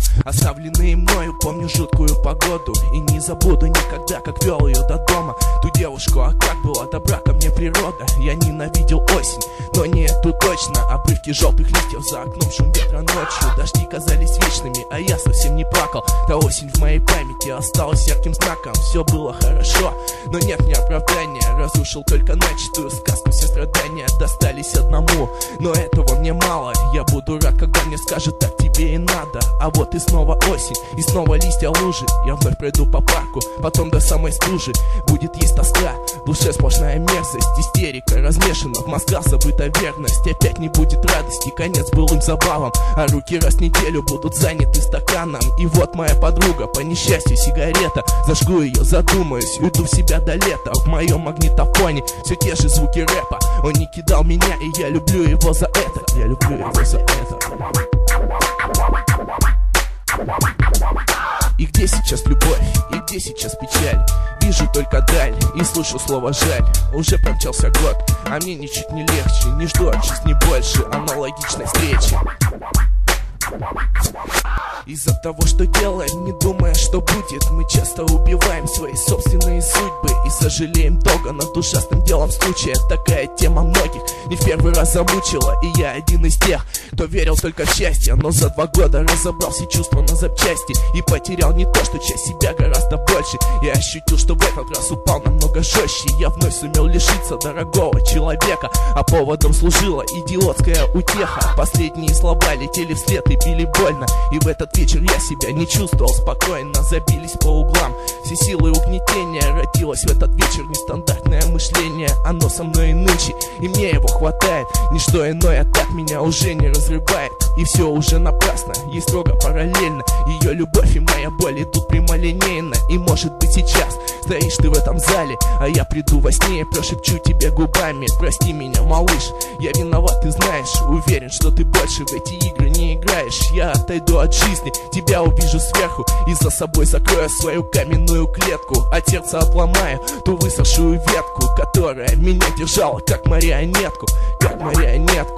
оставленные мною. Помню жуткую погоду и не забуду никогда, как вел ее до дома, ту девушку. А как была добра ко мне природа. Я ненавидел осень, но не эту точно. Обрывки желтых листьев за окном, шум ветра ночью. Дожди казались вечными, а я совсем не плакал. Та осень в моей памяти осталась ярким знаком. Все было хорошо, но нет мне оправдания. Разрушил только начатую сказку, все страдания достались одному, но этого мне мало. Я буду рад, когда мне скажут: так тебе и надо. А вот и снова осень, и снова листья лужи. Я вновь пройду по парку, потом до самой стужи. Будет есть тоска, в душе сплошная мерзость, истерика размешана, в мозгах забыта верность. Опять не будет радости, конец былым забавам, а руки раз в неделю будут заняты стаканом. И вот моя подруга, по несчастью сигарета. Зажгу ее, задумаюсь, уйду в себя до лета. В моем магнитофоне все те же звуки рэпа. Он не кидал меня, и я люблю его за это. Я люблю его за это. И где сейчас любовь, и где сейчас печаль? Вижу только даль и слышу слово жаль. Уже промчался год, а мне ничуть не легче. Не жду от жизни больше аналогичной встречи. Из-за того, что делаем, не думая, что будет, мы часто убиваем свои собственные судьбы и сожалеем долго над ужасным делом случая. Такая тема многих не в первый раз замучила, и я один из тех, кто верил только в счастье. Но за 2 года разобрал все чувства на запчасти и потерял не то, что часть себя гораздо больше. Я ощутил, что в этот раз упал намного жестче. Я вновь сумел лишиться дорогого человека, а поводом служила идиотская утеха. Последние слова летели вслед и били больно, и в этот вечер я себя не чувствовал спокойно. Забились по углам все силы угнетения. Родилось в этот вечер нестандартное мышление. Оно со мной и нынче, и мне его хватает. Ничто иное так меня уже не разрывает. И все уже напрасно, ей строго параллельно. Ее любовь и моя боль идут прямолинейно. И может быть сейчас стоишь ты в этом зале, а я приду во сне и прошепчу тебе губами: прости меня, малыш, я виноват, ты знаешь. Уверен, что ты больше в эти игры не играешь. Я отойду от жизни, тебя увижу сверху, и за собой закрою свою каменную клетку. От сердца обломаю ту высохшую ветку, которая меня держала как марионетку, как марионетку.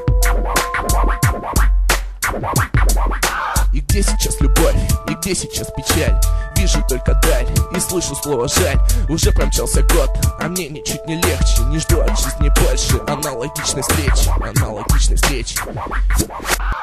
И где сейчас любовь, и где сейчас печаль? Вижу только даль и слышу слово жаль. Уже промчался год, а мне ничуть не легче. Не жду от жизни больше аналогичной встречи, аналогичной встречи.